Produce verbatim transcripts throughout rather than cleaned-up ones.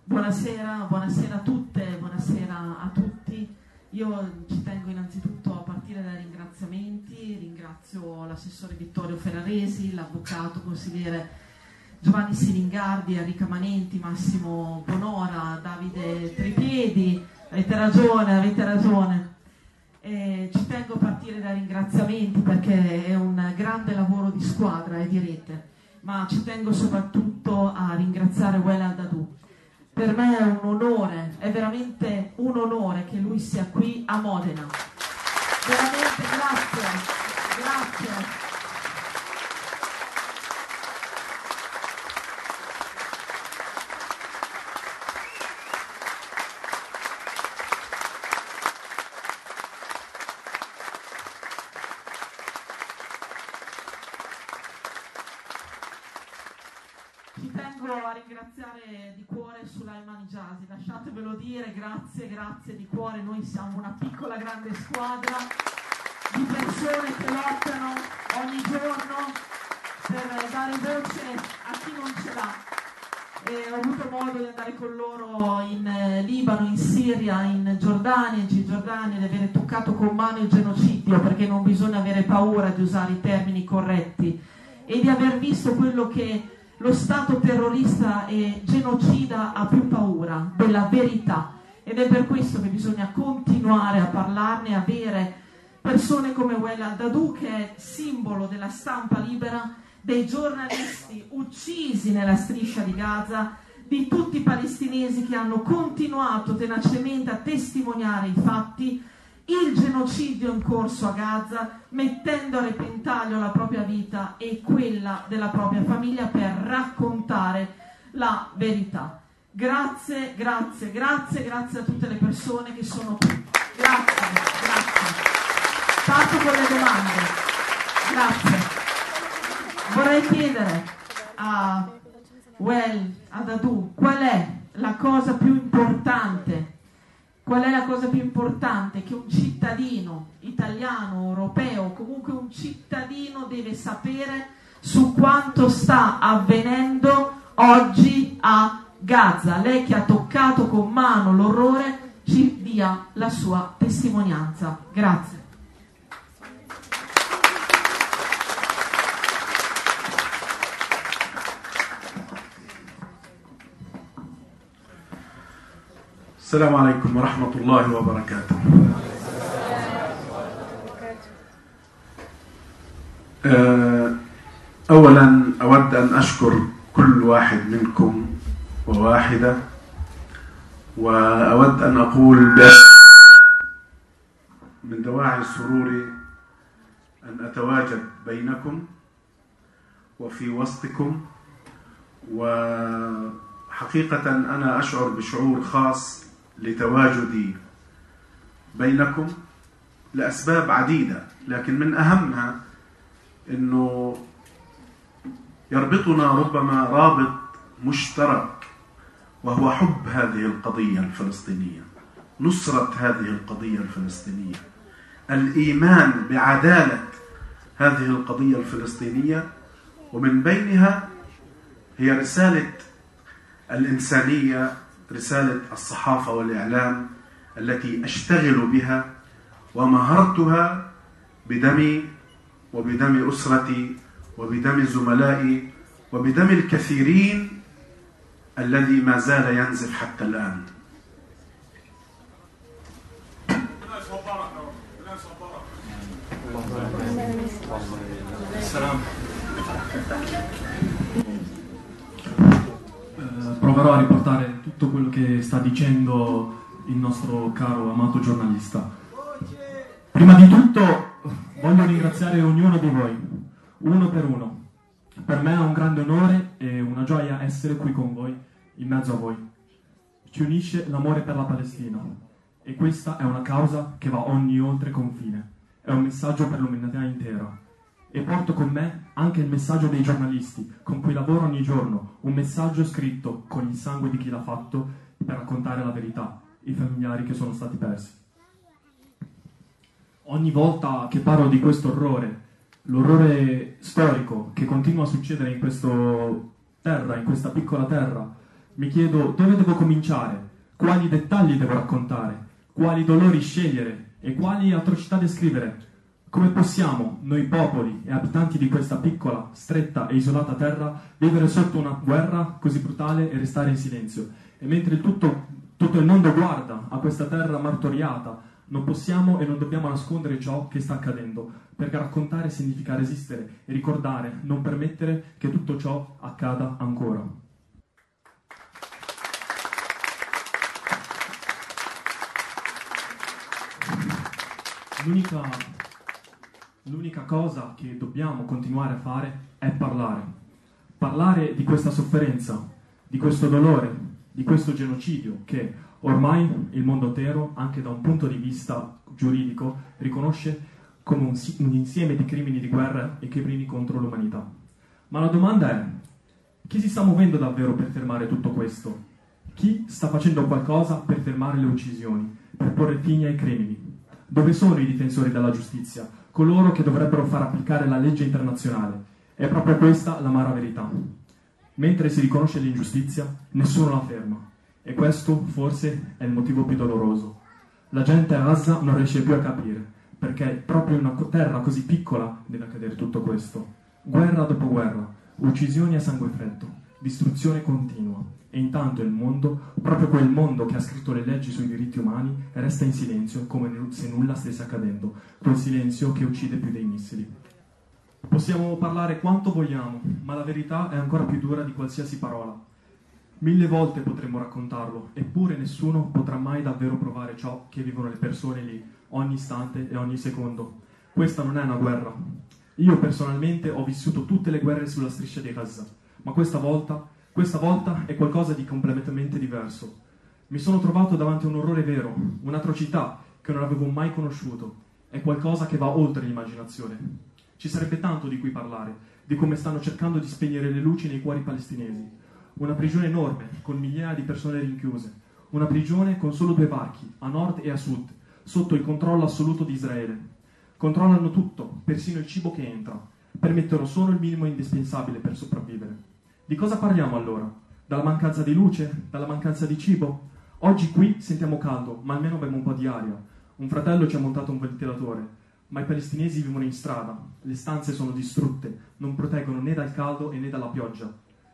Buonasera, buonasera a tutte, buonasera a tutti. Io ci tengo innanzitutto a partire dai ringraziamenti. Ringrazio l'assessore Vittorio Ferraresi, l'avvocato consigliere Giovanni Silingardi, Enrica Manenti, Massimo Bonora, Davide Tripiedi. Avete ragione, avete ragione. E ci tengo a partire dai ringraziamenti perché è un grande lavoro di squadra e di rete, ma ci tengo soprattutto a ringraziare Wael Al-Dahdouh. Per me è un onore, è veramente un onore che lui sia qui a Modena. Veramente grazie, grazie. Ci tengo a ringraziare di cuore Sulaiman Ijazi, lasciatevelo dire, grazie, grazie di cuore. Noi siamo una piccola grande squadra di persone che lottano ogni giorno per dare voce a chi non ce l'ha. E ho avuto modo di andare con loro in eh, Libano, in Siria, in Giordania, in Cisgiordania, di avere toccato con mano il genocidio, perché non bisogna avere paura di usare i termini corretti, e di aver visto quello che lo Stato terrorista e genocida ha più paura, della verità, ed è per questo che bisogna continuare a parlarne, avere persone come Wael Al-Dahdouh, che è simbolo della stampa libera, dei giornalisti uccisi nella striscia di Gaza, di tutti i palestinesi che hanno continuato tenacemente a testimoniare i fatti, il genocidio in corso a Gaza, mettendo a repentaglio la propria vita e quella della propria famiglia per raccontare la verità. Grazie, grazie, grazie, grazie a tutte le persone che sono qui. Grazie, grazie. Parto con le domande. Grazie. Vorrei chiedere a Wael Al-Dahdouh qual è la cosa più importante Qual è la cosa più importante che un cittadino italiano, europeo, comunque un cittadino deve sapere su quanto sta avvenendo oggi a Gaza? Lei che ha toccato con mano l'orrore, ci dia la sua testimonianza. Grazie. السلام عليكم ورحمة الله وبركاته. أولا أود أن أشكر كل واحد منكم وواحدة، وأود أن أقول من دواعي سروري أن أتواجد بينكم وفي وسطكم، وحقيقة أنا أشعر بشعور خاص لتواجدي بينكم لأسباب عديدة، لكن من أهمها أنه يربطنا ربما رابط مشترك، وهو حب هذه القضية الفلسطينية، نصرة هذه القضية الفلسطينية، الإيمان بعدالة هذه القضية الفلسطينية، ومن بينها هي رسالة الإنسانية، رسالة الصحافة والإعلام التي أشتغل بها ومهرتها بدمي وبدم أسرتي وبدم زملائي وبدم الكثيرين الذي ما زال ينزف حتى الآن. Proverò a riportare tutto quello che sta dicendo il nostro caro amato giornalista. Prima di tutto voglio ringraziare ognuno di voi, uno per uno. Per me è un grande onore e una gioia essere qui con voi, in mezzo a voi. Ci unisce l'amore per la Palestina e questa è una causa che va ogni oltre confine. È un messaggio per l'umanità intera. E porto con me anche il messaggio dei giornalisti con cui lavoro ogni giorno, un messaggio scritto con il sangue di chi l'ha fatto per raccontare la verità, i familiari che sono stati persi. Ogni volta che parlo di questo orrore, l'orrore storico che continua a succedere in questa terra, in questa piccola terra, Mi chiedo dove devo cominciare, quali dettagli devo raccontare, quali dolori scegliere e quali atrocità descrivere. Come possiamo, noi popoli e abitanti di questa piccola, stretta e isolata terra, vivere sotto una guerra così brutale e restare in silenzio? E mentre tutto, tutto il mondo guarda a questa terra martoriata, non possiamo e non dobbiamo nascondere ciò che sta accadendo, perché raccontare significa resistere e ricordare, non permettere che tutto ciò accada ancora. L'unica, l'unica cosa che dobbiamo continuare a fare è parlare. Parlare di questa sofferenza, di questo dolore, di questo genocidio che ormai il mondo intero, anche da un punto di vista giuridico, riconosce come un, un insieme di crimini di guerra e crimini contro l'umanità. Ma la domanda è: chi si sta muovendo davvero per fermare tutto questo? Chi sta facendo qualcosa per fermare le uccisioni, per porre fine ai crimini? Dove sono i difensori della giustizia, coloro che dovrebbero far applicare la legge internazionale? È proprio questa l'amara verità. Mentre si riconosce l'ingiustizia, nessuno la ferma. E questo forse è il motivo più doloroso. La gente a Gaza non riesce più a capire, perché proprio in una terra così piccola deve accadere tutto questo. Guerra dopo guerra, uccisioni a sangue freddo, distruzione continua. E intanto il mondo, proprio quel mondo che ha scritto le leggi sui diritti umani, resta in silenzio come se nulla stesse accadendo, quel silenzio che uccide più dei missili. Possiamo parlare quanto vogliamo, ma la verità è ancora più dura di qualsiasi parola. Mille volte potremmo raccontarlo, eppure nessuno potrà mai davvero provare ciò che vivono le persone lì, ogni istante e ogni secondo. Questa non è una guerra. Io personalmente ho vissuto tutte le guerre sulla striscia di Gaza, ma questa volta... Questa volta è qualcosa di completamente diverso. Mi sono trovato davanti a un orrore vero, un'atrocità che non avevo mai conosciuto. È qualcosa che va oltre l'immaginazione. Ci sarebbe tanto di cui parlare, di come stanno cercando di spegnere le luci nei cuori palestinesi. Una prigione enorme, con migliaia di persone rinchiuse. Una prigione con solo due varchi, a nord e a sud, sotto il controllo assoluto di Israele. Controllano tutto, persino il cibo che entra. Permettono solo il minimo indispensabile per sopravvivere. Di cosa parliamo allora? Dalla mancanza di luce? Dalla mancanza di cibo? Oggi qui sentiamo caldo, ma almeno abbiamo un po' di aria. Un fratello ci ha montato un ventilatore, ma i palestinesi vivono in strada. Le stanze sono distrutte, non proteggono né dal caldo e né dalla pioggia.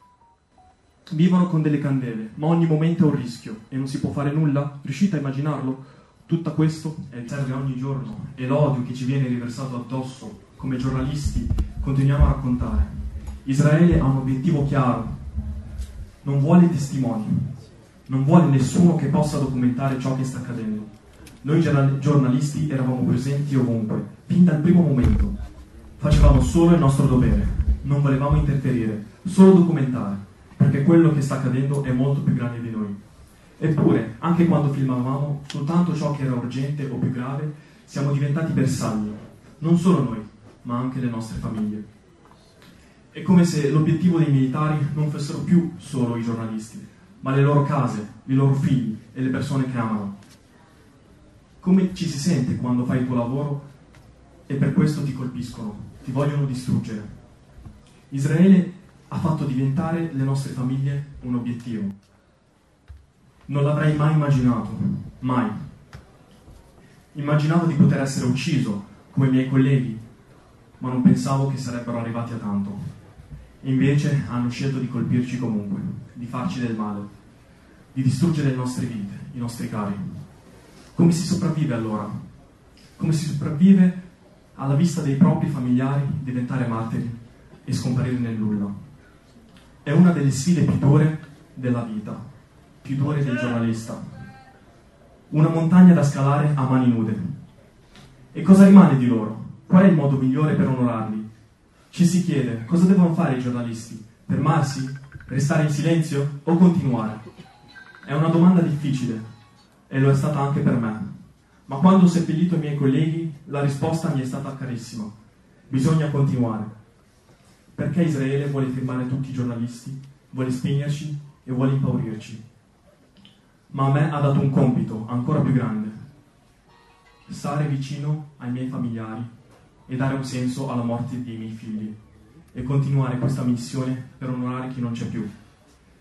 Vivono con delle candele, ma ogni momento è un rischio e non si può fare nulla? Riuscite a immaginarlo? Tutto questo è serve ogni giorno e l'odio che ci viene riversato addosso, come giornalisti, continuiamo a raccontare. Israele ha un obiettivo chiaro, non vuole testimoni, non vuole nessuno che possa documentare ciò che sta accadendo. Noi giornalisti eravamo presenti ovunque, fin dal primo momento. Facevamo solo il nostro dovere, non volevamo interferire, solo documentare, perché quello che sta accadendo è molto più grande di noi. Eppure, anche quando filmavamo soltanto ciò che era urgente o più grave, siamo diventati bersagli, non solo noi, ma anche le nostre famiglie. È come se l'obiettivo dei militari non fossero più solo i giornalisti, ma le loro case, i loro figli e le persone che amano. Come ci si sente quando fai il tuo lavoro e per questo ti colpiscono, ti vogliono distruggere? Israele ha fatto diventare le nostre famiglie un obiettivo. Non l'avrei mai immaginato, mai. Immaginavo di poter essere ucciso, come i miei colleghi, ma non pensavo che sarebbero arrivati a tanto. Invece hanno scelto di colpirci comunque, di farci del male, di distruggere le nostre vite, i nostri cari. Come si sopravvive allora? Come si sopravvive alla vista dei propri familiari diventare martiri e scomparire nel nulla? È una delle sfide più dure della vita, più dure del giornalista. Una montagna da scalare a mani nude. E cosa rimane di loro? Qual è il modo migliore per onorarli? Ci si chiede, cosa devono fare i giornalisti? Fermarsi? Restare in silenzio? O continuare? È una domanda difficile, e lo è stata anche per me. Ma quando ho seppellito i miei colleghi, la risposta mi è stata carissima. Bisogna continuare. Perché Israele vuole fermare tutti i giornalisti, vuole spegnerci e vuole impaurirci. Ma a me ha dato un compito ancora più grande. Stare vicino ai miei familiari e dare un senso alla morte dei miei figli e continuare questa missione per onorare chi non c'è più.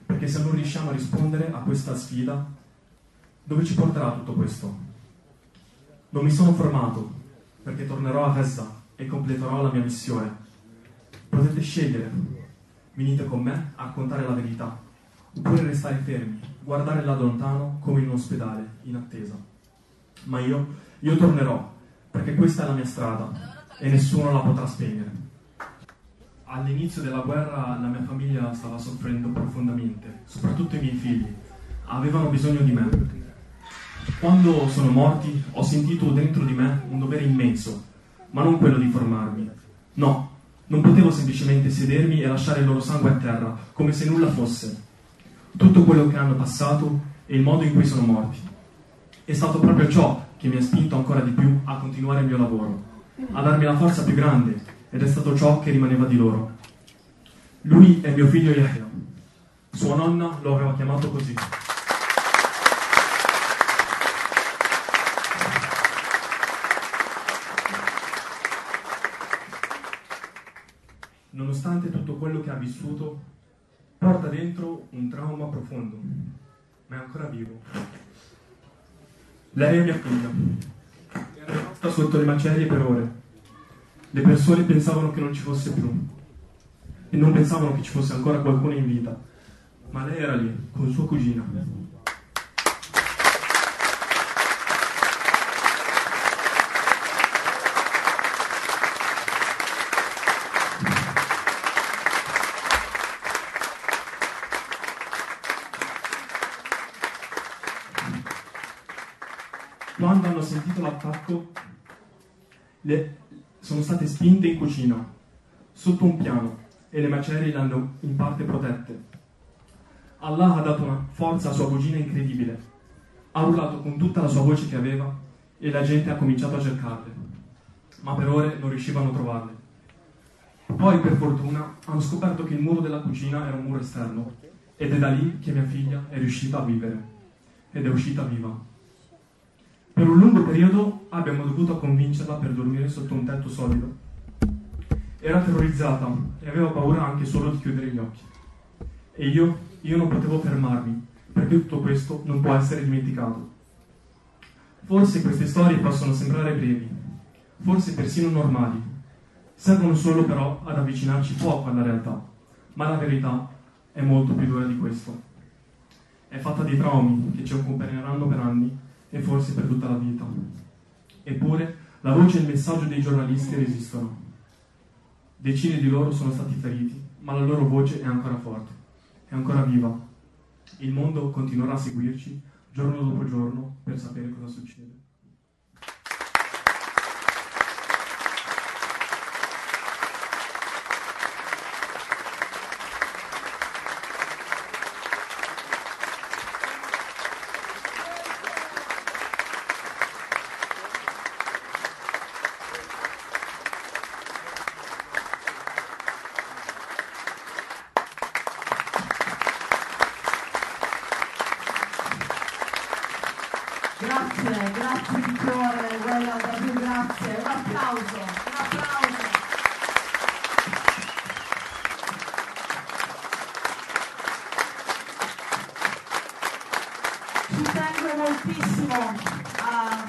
perché se non riusciamo a rispondere a questa sfida, dove ci porterà tutto questo? Non mi sono fermato, perché tornerò a Gaza e completerò la mia missione. Potete scegliere, venite con me a raccontare la verità, oppure restare fermi, guardare là lontano come in un ospedale, in attesa. Ma io, io tornerò, perché questa è la mia strada e nessuno la potrà spegnere. All'inizio della guerra la mia famiglia stava soffrendo profondamente, soprattutto i miei figli. Avevano bisogno di me. Quando sono morti ho sentito dentro di me un dovere immenso, ma non quello di formarmi. No, non potevo semplicemente sedermi e lasciare il loro sangue a terra, come se nulla fosse. Tutto quello che hanno passato e il modo in cui sono morti. È stato proprio ciò che mi ha spinto ancora di più a continuare il mio lavoro, a darmi la forza più grande, ed è stato ciò che rimaneva di loro. Lui è mio figlio Yahya. Sua nonna lo aveva chiamato così. Nonostante tutto quello che ha vissuto, porta dentro un trauma profondo, ma è ancora vivo. Lei è mia figlia. Era rimasta sotto le macerie per ore. Le persone pensavano che non ci fosse più e non pensavano che ci fosse ancora qualcuno in vita, ma lei era lì, con sua cugina. Quando hanno sentito l'attacco, le sono state spinte in cucina, sotto un piano, e le macerie le hanno in parte protette. Allah ha dato una forza a sua cugina incredibile. Ha urlato con tutta la sua voce che aveva e la gente ha cominciato a cercarle, ma per ore non riuscivano a trovarle. Poi, per fortuna, hanno scoperto che il muro della cucina era un muro esterno, ed è da lì che mia figlia è riuscita a vivere, ed è uscita viva. Per un lungo periodo abbiamo dovuto convincerla per dormire sotto un tetto solido. Era terrorizzata e aveva paura anche solo di chiudere gli occhi. E io, io non potevo fermarmi, perché tutto questo non può essere dimenticato. Forse queste storie possono sembrare brevi, forse persino normali. Servono solo però ad avvicinarci poco alla realtà, ma la verità è molto più dura di questo. È fatta di traumi che ci accompagneranno per anni e forse per tutta la vita. Eppure la voce e il messaggio dei giornalisti resistono. Decine di loro sono stati feriti, ma la loro voce è ancora forte, è ancora viva. Il mondo continuerà a seguirci giorno dopo giorno per sapere cosa succede. Grazie, grazie di cuore, Wella, davvero grazie. Un applauso, un applauso. Ci tengo moltissimo a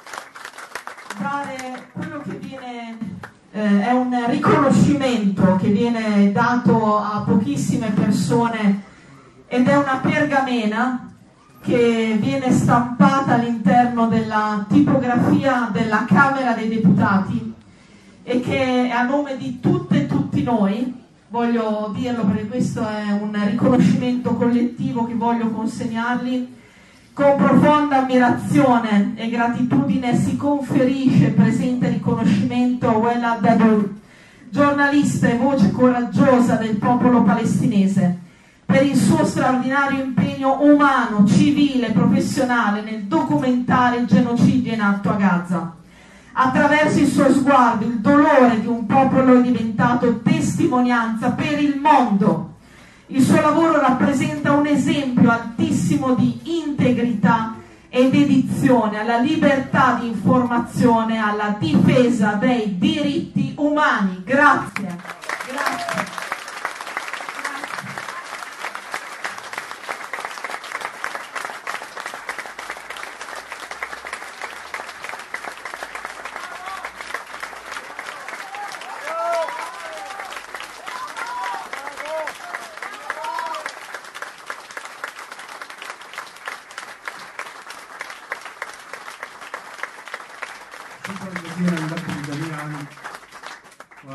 dare quello che viene, eh, è un riconoscimento che viene dato a pochissime persone ed è una pergamena che viene stampata all'interno della tipografia della Camera dei Deputati e che a nome di tutte e tutti noi, voglio dirlo perché questo è un riconoscimento collettivo che voglio consegnarli, con profonda ammirazione e gratitudine si conferisce il presente riconoscimento a Wella Dadour, giornalista e voce coraggiosa del popolo palestinese, per il suo straordinario impegno umano, civile e professionale nel documentare il genocidio in atto a Gaza. Attraverso il suo sguardo, il dolore di un popolo è diventato testimonianza per il mondo. Il suo lavoro rappresenta un esempio altissimo di integrità e dedizione alla libertà di informazione, alla difesa dei diritti umani. Grazie. Grazie.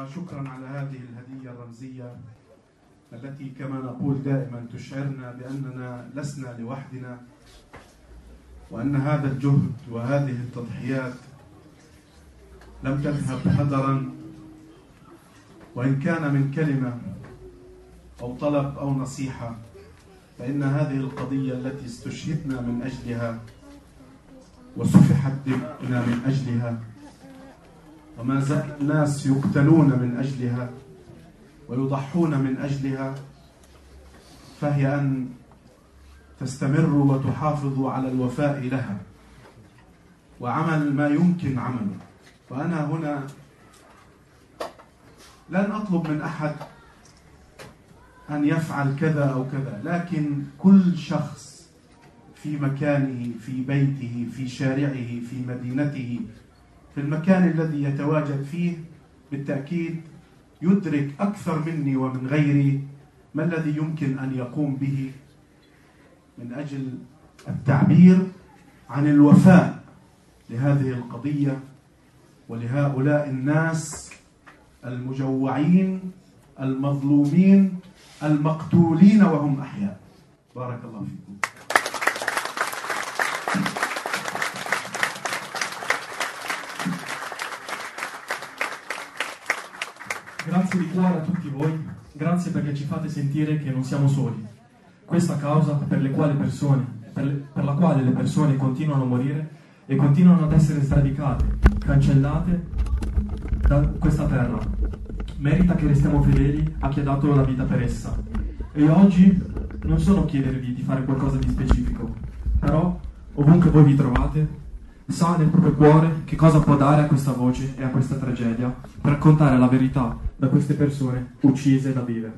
وشكرا على هذه الهدية الرمزية التي كما نقول دائما تشعرنا بأننا لسنا لوحدنا، وأن هذا الجهد وهذه التضحيات لم تذهب هدرا، وإن كان من كلمة أو طلب أو نصيحة، فإن هذه القضية التي استشهدنا من أجلها وسفحت دماؤنا من أجلها وما زال الناس يقتلون من أجلها ويضحون من أجلها، فهي أن تستمروا وتحافظوا على الوفاء لها وعمل ما يمكن عمله. وأنا هنا لن أطلب من أحد أن يفعل كذا أو كذا، لكن كل شخص في مكانه، في بيته، في شارعه، في مدينته، في المكان الذي يتواجد فيه، بالتأكيد يدرك أكثر مني ومن غيري ما الذي يمكن أن يقوم به من أجل التعبير عن الوفاء لهذه القضية ولهؤلاء الناس المجوعين المظلومين المقتولين وهم أحياء. بارك الله فيكم. Grazie di cuore a tutti voi, grazie perché ci fate sentire che non siamo soli. Questa causa per, le quali persone, per, le, per la quale le persone continuano a morire e continuano ad essere sradicate, cancellate da questa terra, merita che restiamo fedeli a chi ha dato la vita per essa. E io oggi non sono a chiedervi di fare qualcosa di specifico, però ovunque voi vi trovate, sa nel proprio cuore che cosa può dare a questa voce e a questa tragedia per raccontare la verità da queste persone uccise da vivere.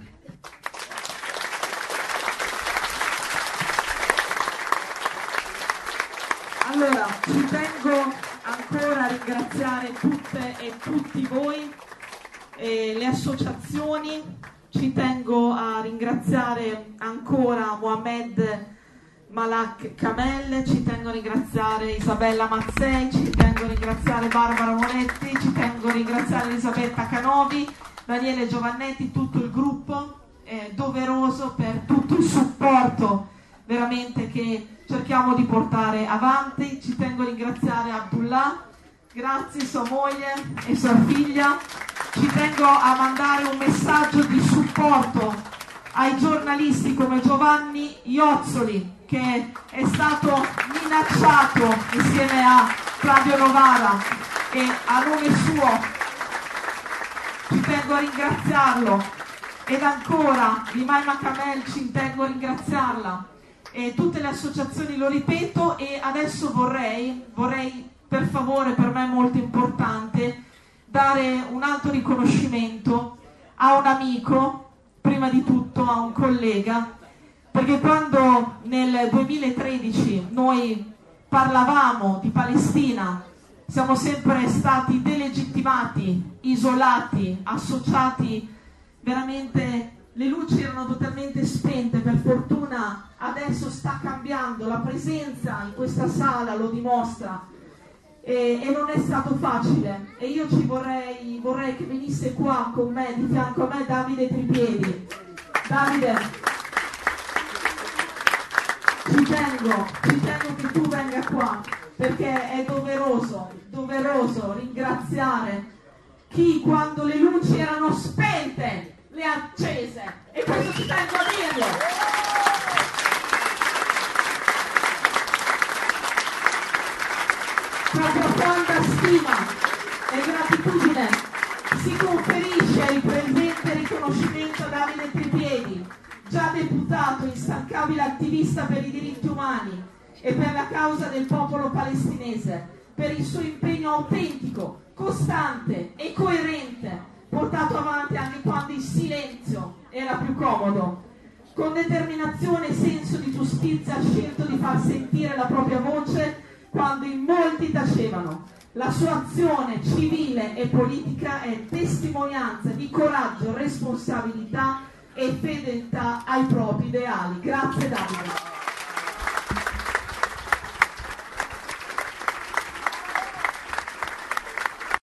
Allora, ci tengo ancora a ringraziare tutte e tutti voi, e le associazioni, ci tengo a ringraziare ancora Mohamed Malak Kamel, ci tengo a ringraziare Isabella Mazzei, ci tengo a ringraziare Barbara Monetti, ci tengo a ringraziare Elisabetta Canovi, Daniele Giovannetti, tutto il gruppo eh, doveroso per tutto il supporto veramente che cerchiamo di portare avanti. Ci tengo a ringraziare Abdullah, grazie sua moglie e sua figlia. Ci tengo a mandare un messaggio di supporto ai giornalisti come Giovanni Iozzoli, che è stato minacciato insieme a Flavio Novara, e a nome suo ci tengo a ringraziarlo, ed ancora Imaima Kamel ci tengo a ringraziarla, e tutte le associazioni, lo ripeto. E adesso vorrei, vorrei per favore, per me è molto importante dare un altro riconoscimento a un amico, prima di tutto a un collega, perché quando nel duemilatredici noi parlavamo di Palestina siamo sempre stati delegittimati, isolati, associati, veramente le luci erano totalmente spente. Per fortuna adesso sta cambiando, la presenza in questa sala lo dimostra, e, e non è stato facile, e io ci vorrei, vorrei che venisse qua con me, di fianco a me, Davide Tripiedi. Davide, ci tengo, ci tengo che tu venga qua, perché è doveroso, doveroso ringraziare chi quando le luci erano spente le ha accese, e questo ci tengo a dirlo. Proprio quanta stima e gratitudine si conferisce il presente riconoscimento a Davide Tripiedi, già deputato, instancabile attivista per i diritti umani e per la causa del popolo palestinese, per il suo impegno autentico, costante e coerente, portato avanti anche quando il silenzio era più comodo. Con determinazione e senso di giustizia ha scelto di far sentire la propria voce quando in molti tacevano. La sua azione civile e politica è testimonianza di coraggio, responsabilità e fedeltà ai propri ideali. Grazie Davide.